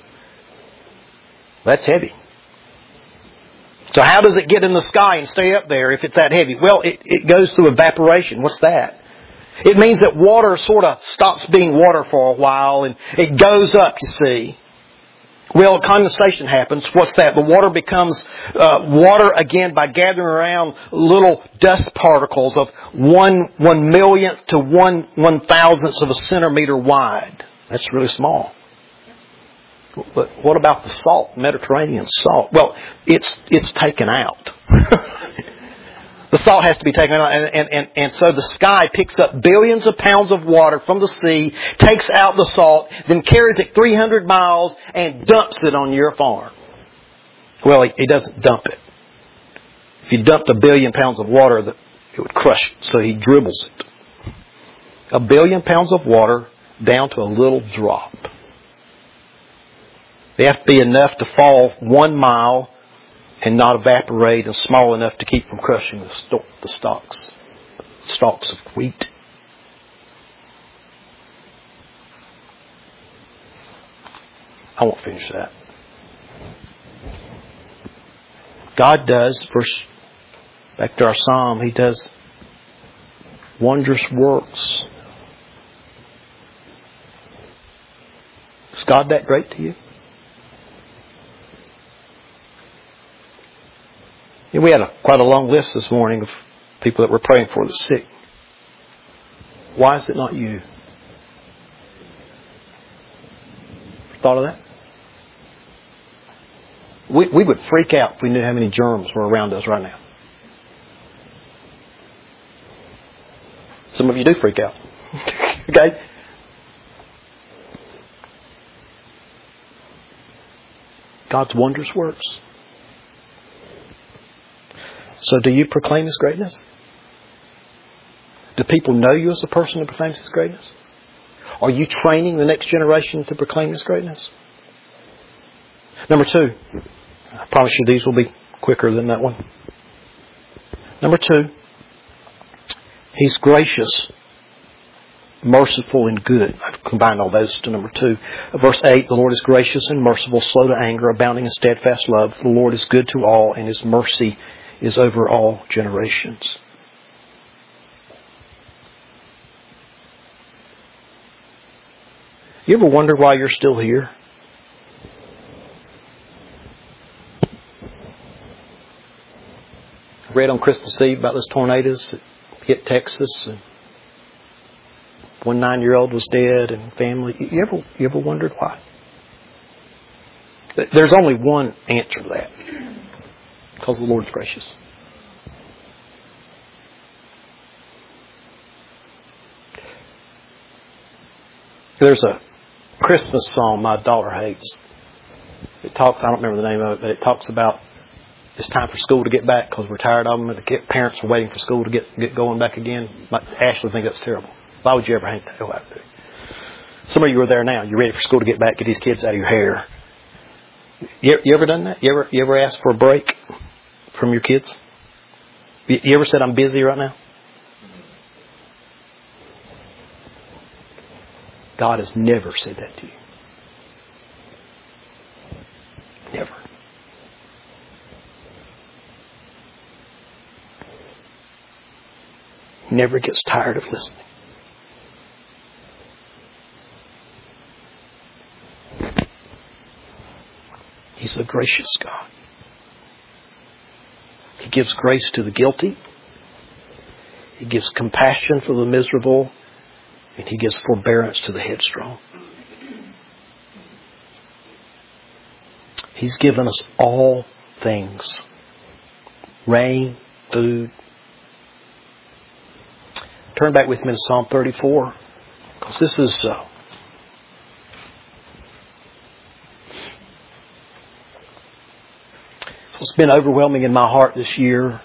That's heavy. So how does it get in the sky and stay up there if it's that heavy? Well, it, it goes through evaporation. What's that? It means that water sort of stops being water for a while and it goes up, you see. Well, condensation happens. What's that? The water becomes uh, water again by gathering around little dust particles of one one millionth to one one thousandth of a centimeter wide. That's really small. But what about the salt, Mediterranean salt? Well, it's it's taken out. The salt has to be taken out, and, and, and, and so the sky picks up billions of pounds of water from the sea, takes out the salt, then carries it three hundred miles and dumps it on your farm. Well, he, he doesn't dump it. If you dumped a billion pounds of water, it would crush it. So He dribbles it. A billion pounds of water down to a little drop. They have to be enough to fall one mile and not evaporate, and small enough to keep from crushing the, st- the stalks, stalks of wheat. I won't finish that. God does, verse, back to our psalm, He does wondrous works. Is God that great to you? Yeah, we had a, quite a long list this morning of people that we're praying for that's sick. Why is it not you? Thought of that? We, we would freak out if we knew how many germs were around us right now. Some of you do freak out. Okay? God's wondrous works. So do you proclaim His greatness? Do people know you as a person who proclaims His greatness? Are you training the next generation to proclaim His greatness? Number two. I promise you these will be quicker than that one. Number two. He's gracious, merciful, and good. I've combined all those to number two. Verse eight, the Lord is gracious and merciful, slow to anger, abounding in steadfast love. The Lord is good to all, and His mercy is over all generations. You ever wonder why you're still here? I read on Christmas Eve about those tornadoes that hit Texas, and one nine-year-old was dead, and family. You ever, you ever wondered why? There's only one answer to that. Because the Lord's gracious. There's a Christmas song my daughter hates. It talks, I don't remember the name of it, but it talks about it's time for school to get back because we're tired of them and the parents are waiting for school to get, get going back again. My, Ashley thinks that's terrible. Why would you ever hate that? Oh, some of you are there now. You're ready for school to get back, get these kids out of your hair. You, you ever done that? You ever, you ever asked for a break from your kids? You, you ever said, I'm busy right now? God has never said that to you. Never. He never gets tired of listening. He's a gracious God. He gives grace to the guilty. He gives compassion for the miserable. And He gives forbearance to the headstrong. He's given us all things. Rain, food. Turn back with me to Psalm thirty-four. Because this is... Uh, it's been overwhelming in my heart this year.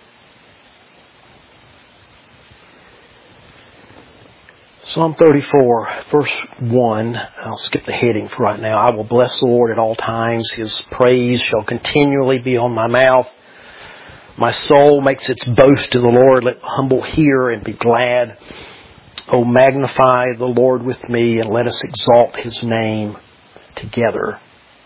Psalm thirty-four, verse one. I'll skip the heading for right now. I will bless the Lord at all times. His praise shall continually be on my mouth. My soul makes its boast in the Lord. Let the humble hear and be glad. O magnify the Lord with me, and let us exalt His name together.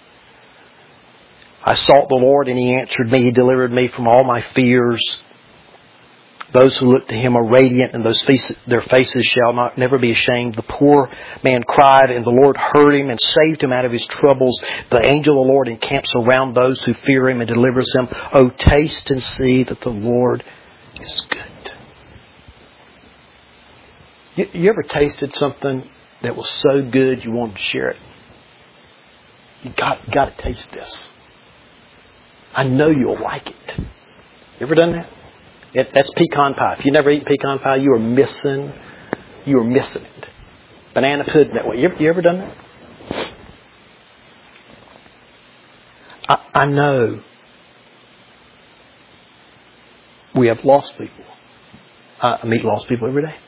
I sought the Lord, and He answered me. He delivered me from all my fears. Those who look to Him are radiant, and those faces, their faces shall not never be ashamed. The poor man cried, and the Lord heard him and saved him out of his troubles. The angel of the Lord encamps around those who fear Him and delivers them. Oh, taste and see that the Lord is good. You, you ever tasted something that was so good you wanted to share it? You got, got to taste this. I know you'll like it. You ever done that? It, that's pecan pie. If you never eat pecan pie, you are missing, you are missing it. Banana pudding that way. You ever, you ever done that? I, I know We have lost people. I meet lost people every day.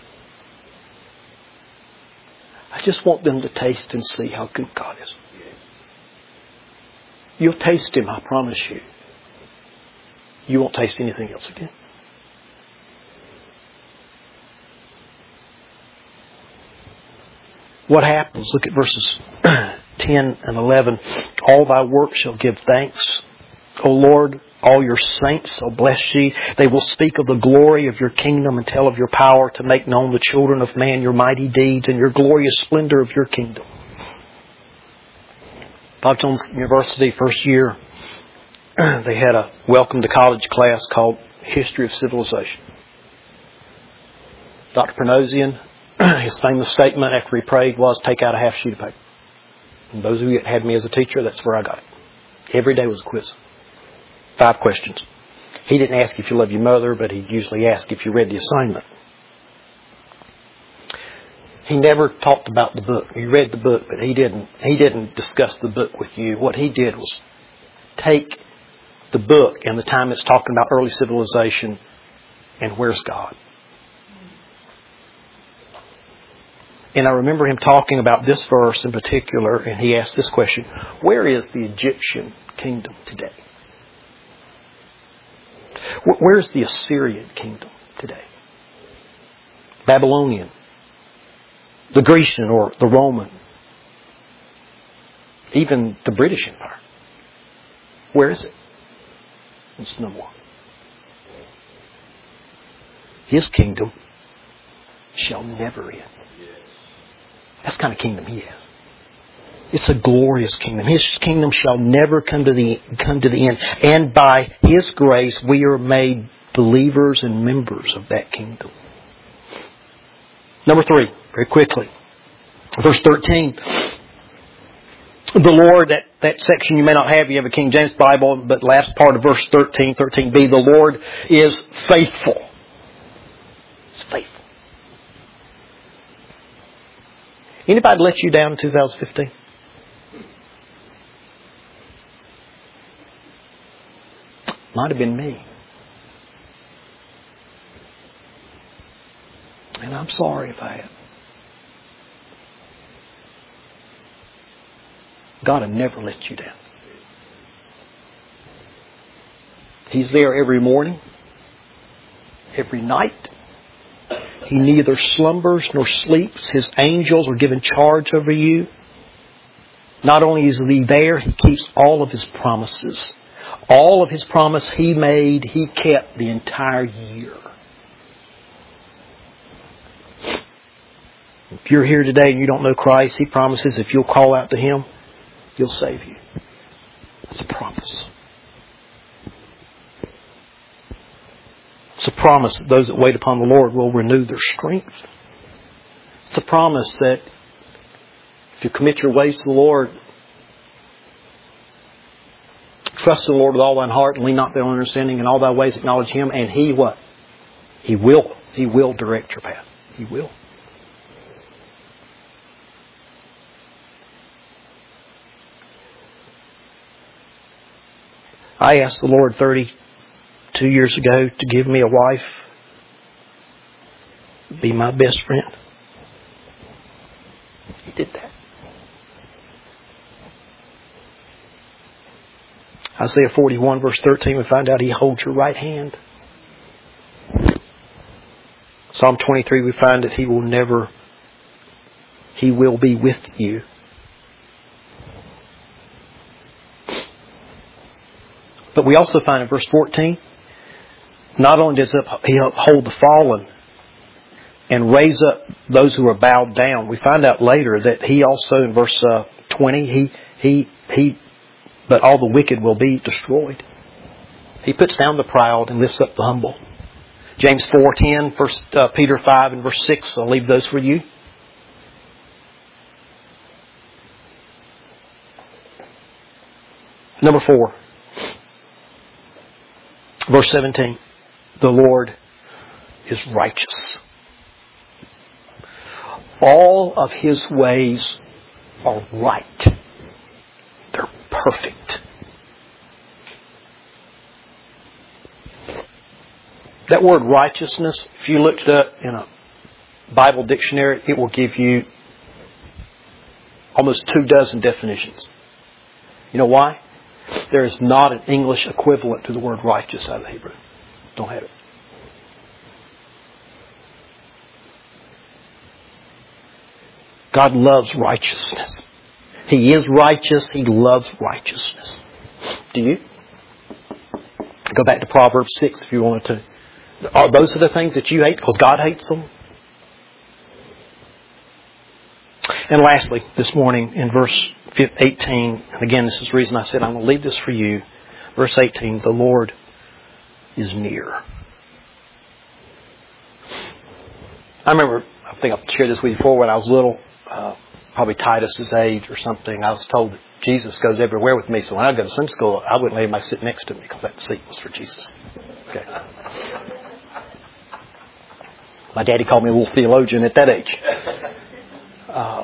I just want them to taste and see how good God is. You'll taste Him, I promise you. You won't taste anything else again. What happens? Look at verses ten and eleven. All thy works shall give thanks. O Lord, all your saints shall bless ye. They will speak of the glory of your kingdom and tell of your power to make known the children of man your mighty deeds and your glorious splendor of your kingdom. Bob Jones University, first year, they had a welcome to college class called History of Civilization. Doctor Pernosian, his famous statement after he prayed was, take out a half sheet of paper. And those of you that had me as a teacher, that's where I got it. Every day was a quiz. Five questions. He didn't ask if you love your mother, but he usually asked if you read the assignment. He never talked about the book. He read the book, but he didn't, he didn't discuss the book with you. What he did was take the book and the time it's talking about early civilization and where's God. And I remember him talking about this verse in particular, and he asked this question, where is the Egyptian kingdom today? Where's the Assyrian kingdom today? Babylonian, the Grecian or the Roman, even the British Empire. Where is it? It's no more. His kingdom shall never end. That's the kind of kingdom He has. It's a glorious kingdom. His kingdom shall never come to the come to the end. And by His grace, we are made believers and members of that kingdom. Number three, very quickly. Verse thirteen. The Lord, that, that section you may not have, you have a King James Bible, but last part of verse thirteen, thirteen b, the Lord is faithful. It's faithful. Anybody let you down in two thousand fifteen? Might have been me. And I'm sorry if I have. God will never let you down. He's there every morning, every night. He neither slumbers nor sleeps. His angels are given charge over you. Not only is He there, He keeps all of His promises. All of His promise He made, He kept the entire year. If you're here today and you don't know Christ, He promises if you'll call out to Him, He'll save you. That's a promise. It's a promise that those that wait upon the Lord will renew their strength. It's a promise that if you commit your ways to the Lord, trust in the Lord with all thine heart and lean not to thy own understanding, in all thy ways acknowledge Him, and He what? He will. He will direct your path. He will. I asked the Lord thirty-two years ago to give me a wife, be my best friend. He did that. Isaiah forty-one verse thirteen, we find out He holds your right hand. Psalm twenty-three, we find that He will never, He will be with you. But we also find in verse fourteen, not only does He uphold the fallen and raise up those who are bowed down, we find out later that He also, in verse uh, twenty, He, He, He, but all the wicked will be destroyed. He puts down the proud and lifts up the humble. James four ten, First uh, Peter five and verse six, I'll leave those for you. Number four. Verse seventeen, the Lord is righteous. All of His ways are right. They're perfect. That word righteousness, if you looked it up in a Bible dictionary, it will give you almost two dozen definitions. You know why? There is not an English equivalent to the word righteous out of the Hebrew. Don't have it. God loves righteousness. He is righteous. He loves righteousness. Do you? Go back to Proverbs six if you wanted to. Are those are the things that you hate because God hates them? And lastly, this morning in verse eighteen, and again this is the reason I said I'm going to leave this for you. Verse eighteen, the Lord is near. I remember, I think I've shared this with you before, when I was little, uh, probably Titus's age or something, I was told that Jesus goes everywhere with me. So when I go to Sunday school, I wouldn't let anybody sit next to me because that seat was for Jesus. Okay. My daddy called me a little theologian at that age. Uh,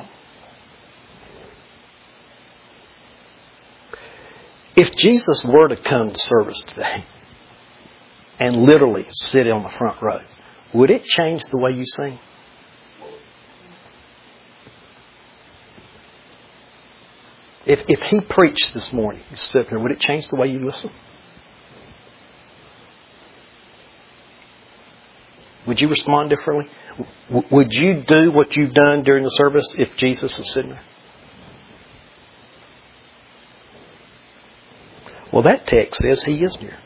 if Jesus were to come to service today and literally sit on the front row, would it change the way you sing? If if he preached this morning, he stood there, would it change the way you listen? Would you respond differently? W- would you do what you've done during the service if Jesus was sitting there? Well, that text says He is near.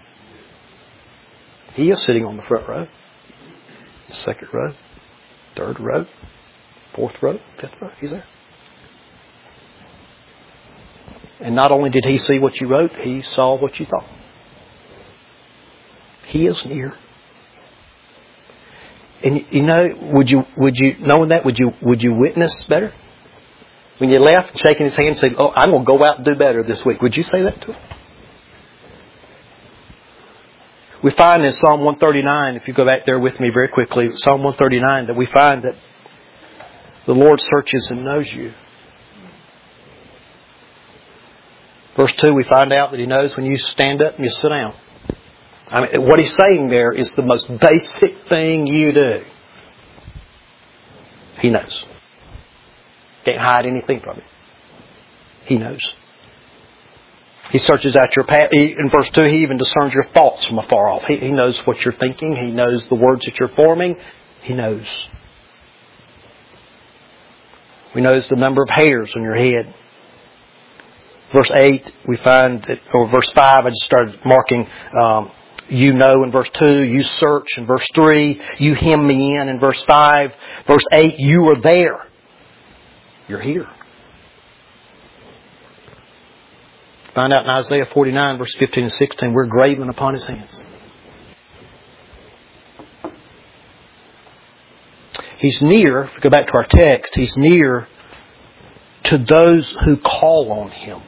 He is sitting on the front row, the second row, third row, fourth row, fifth row. He's there. And not only did He see what you wrote, He saw what you thought. He is near. And you know, would you, would you, knowing that, would you, would you witness better? When you left, shaking His hand and saying, "Oh, I'm going to go out and do better this week," would you say that to Him? We find in Psalm one thirty-nine, if you go back there with me very quickly, Psalm one thirty-nine, that we find that the Lord searches and knows you. Verse two, we find out that He knows when you stand up and you sit down. I mean, what He's saying there is the most basic thing you do. He knows. Can't hide anything from Him. He knows. He searches out your path. He, in verse two, He even discerns your thoughts from afar off. He, he knows what you're thinking. He knows the words that you're forming. He knows. He knows the number of hairs on your head. Verse eight, we find that, or verse five, I just started marking, um, you know in verse two, you search in verse three, you hem me in in verse five, verse eight, you are there. You're here. Find out in Isaiah forty-nine, verse fifteen and sixteen, we're graven upon His hands. He's near, if we go back to our text, He's near to those who call on Him.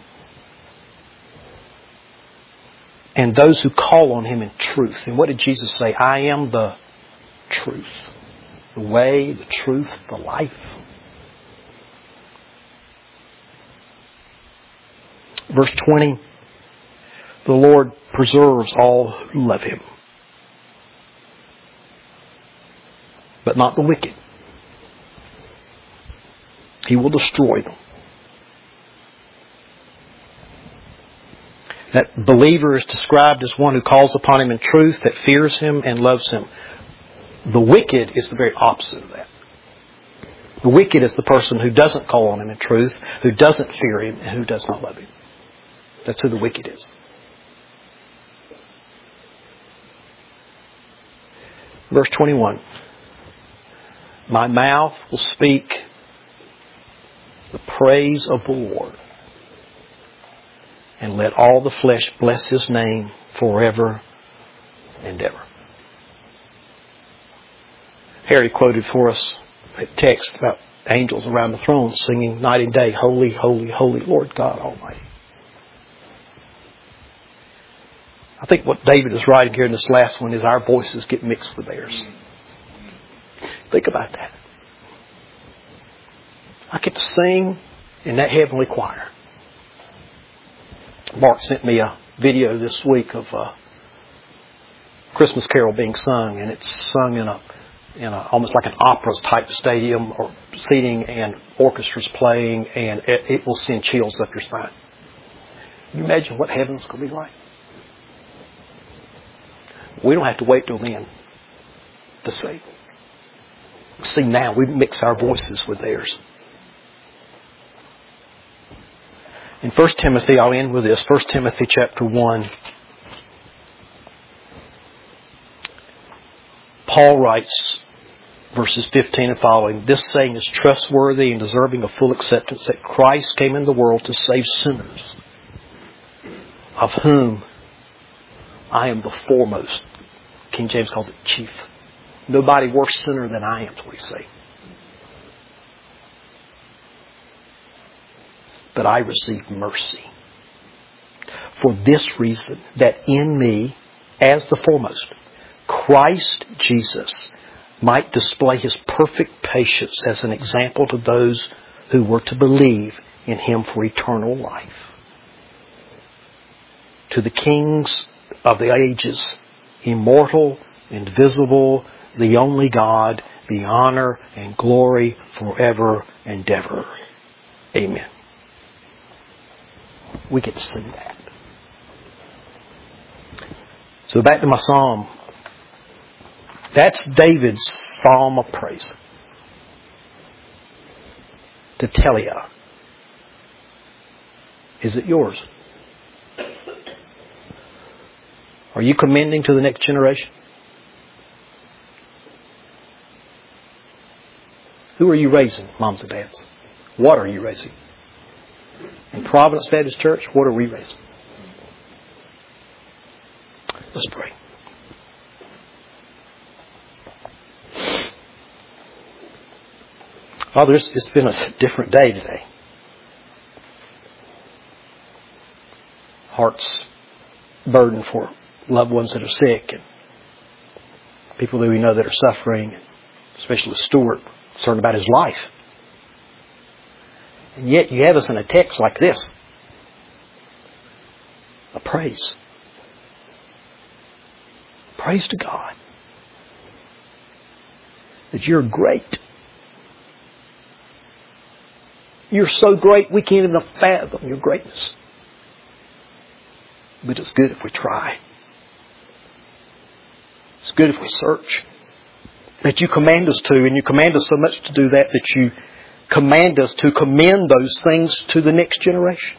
And those who call on Him in truth. And what did Jesus say? I am the truth. The way, the truth, the life. Verse twenty. The Lord preserves all who love Him, but not the wicked. He will destroy them. That believer is described as one who calls upon Him in truth, that fears Him and loves Him. The wicked is the very opposite of that. The wicked is the person who doesn't call on Him in truth, who doesn't fear Him, and who does not love Him. That's who the wicked is. Verse twenty-one. My mouth will speak the praise of the Lord, and let all the flesh bless His name forever and ever. Harry quoted for us a text about angels around the throne singing night and day, Holy, holy, holy Lord God Almighty. I think what David is writing here in this last one is our voices get mixed with theirs. Think about that. I get to sing in that heavenly choir. Mark sent me a video this week of uh, Christmas carol being sung, and it's sung in a in a almost like an opera type stadium or seating, and orchestras playing, and it, it will send chills up your spine. Can you imagine what heaven's going to be like? We don't have to wait till then to see. See now, we mix our voices with theirs. In First Timothy, I'll end with this. First Timothy chapter one. Paul writes, verses fifteen and following, "This saying is trustworthy and deserving of full acceptance, that Christ came into the world to save sinners, of whom I am the foremost." King James calls it chief. Nobody worse sinner than I am, so we say. But I received mercy for this reason, that in me, as the foremost, Christ Jesus might display His perfect patience as an example to those who were to believe in Him for eternal life. To the kings of the ages, immortal, invisible, the only God, be honor and glory forever and ever. Amen. We get to sing that. So back to my psalm. That's David's psalm of praise. To tell you. Is it yours? Are you commending to the next generation? Who are you raising, moms and dads? What are you raising? In Providence Baptist Church, what are we raising? Let's pray. Father, it's, it's been a different day today. Hearts burdened for loved ones that are sick and people that we know that are suffering, especially Stuart, concerned about his life. And yet you have us in a text like this. A praise. Praise to God. That you're great. You're so great we can't even fathom your greatness. But it's good if we try. It's good if we search. That you command us to, and you command us so much to do that, that you command us to commend those things to the next generation.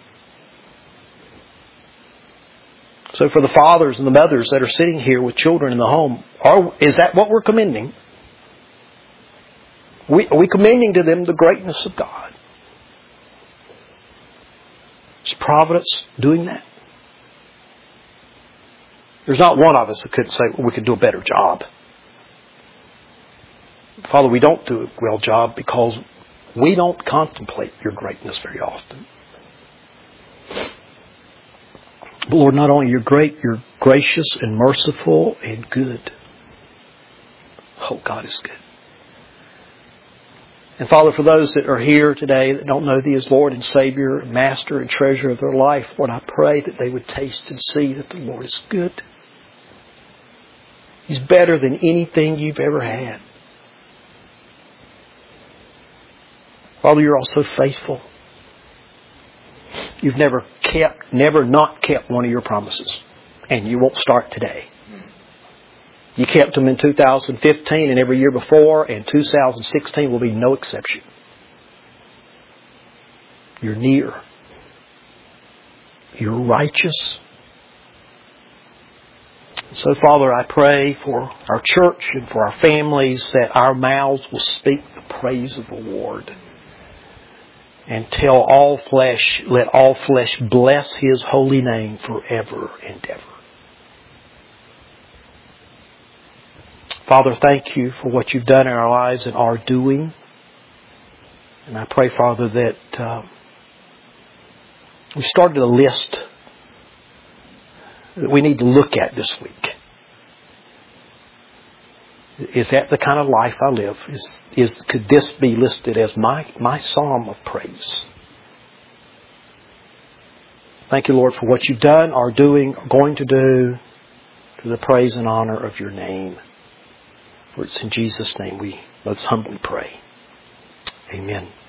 So for the fathers and the mothers that are sitting here with children in the home, are, is that what we're commending? We, are we commending to them the greatness of God? Is Providence doing that? There's not one of us that could say, well, we could do a better job. Father, we don't do a well job because we don't contemplate your greatness very often. But Lord, not only you're great, you're gracious and merciful and good. Oh, God is good. And Father, for those that are here today that don't know Thee as Lord and Savior, Master and Treasure of their life, Lord, I pray that they would taste and see that the Lord is good. He's better than anything you've ever had. Father, you're also faithful. You've never kept, never not kept one of your promises. And you won't start today. You kept them in two thousand fifteen and every year before, and two thousand sixteen will be no exception. You're near. You're righteous. So, Father, I pray for our church and for our families that our mouths will speak the praise of the Lord. And tell all flesh, let all flesh bless His holy name forever and ever. Father, thank You for what You've done in our lives and are doing. And I pray, Father, that uh, we've started a list that we need to look at this week. Is that the kind of life I live? Is, is could this be listed as my, my psalm of praise? Thank You, Lord, for what You've done, are doing, are going to do. to the praise and honor of your name. For it's in Jesus' name we let's humbly pray. Amen.